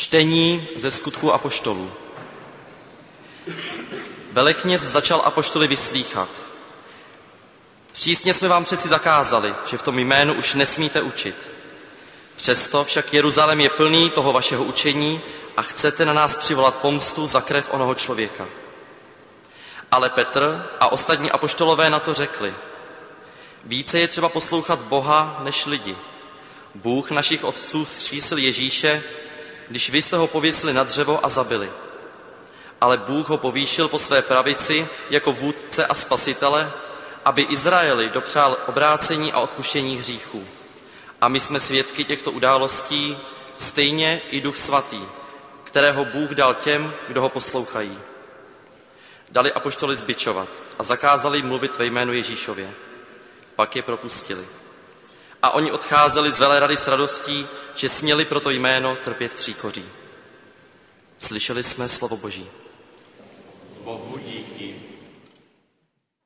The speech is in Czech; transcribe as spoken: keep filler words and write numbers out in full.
Čtení ze Skutků apoštolů. Velekněz začal apoštoly vyslýchat. Přísně jsme vám přeci zakázali, že v tom jménu už nesmíte učit. Přesto však Jeruzalém je plný toho vašeho učení a chcete na nás přivolat pomstu za krev onoho člověka. Ale Petr a ostatní apoštolové na to řekli: více je třeba poslouchat Boha než lidi. Bůh našich otců vzkřísil Ježíše, když vy jste ho pověsili na dřevo a zabili. Ale Bůh ho povýšil po své pravici jako vůdce a spasitele, aby Izraeli dopřál obrácení a odpuštění hříchů. A my jsme svědky těchto událostí, stejně i Duch Svatý, kterého Bůh dal těm, kdo ho poslouchají. Dali apoštoly zbičovat a zakázali mluvit ve jménu Ježíšově. Pak je propustili. A oni odcházeli z Velehrady s radostí, že směli pro to jméno trpět příkoří. Slyšeli jsme slovo Boží. Bohu díky.